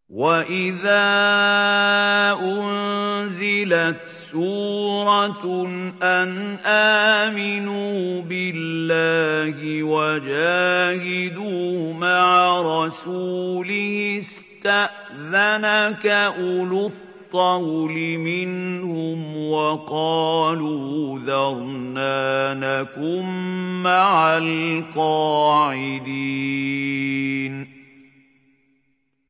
وَإِذَا أُنزِلَتْ سُورَةٌ أَنْ آمِنُوا بِاللَّهِ وَجَاهِدُوا مَعَ رَسُولِهِ اسْتَأْذَنَكَ أُولُو الطَّوْلِ مِنْهُمْ وَقَالُوا ذَرْنَا نَكُن مَّعَ الْقَاعِدِينَ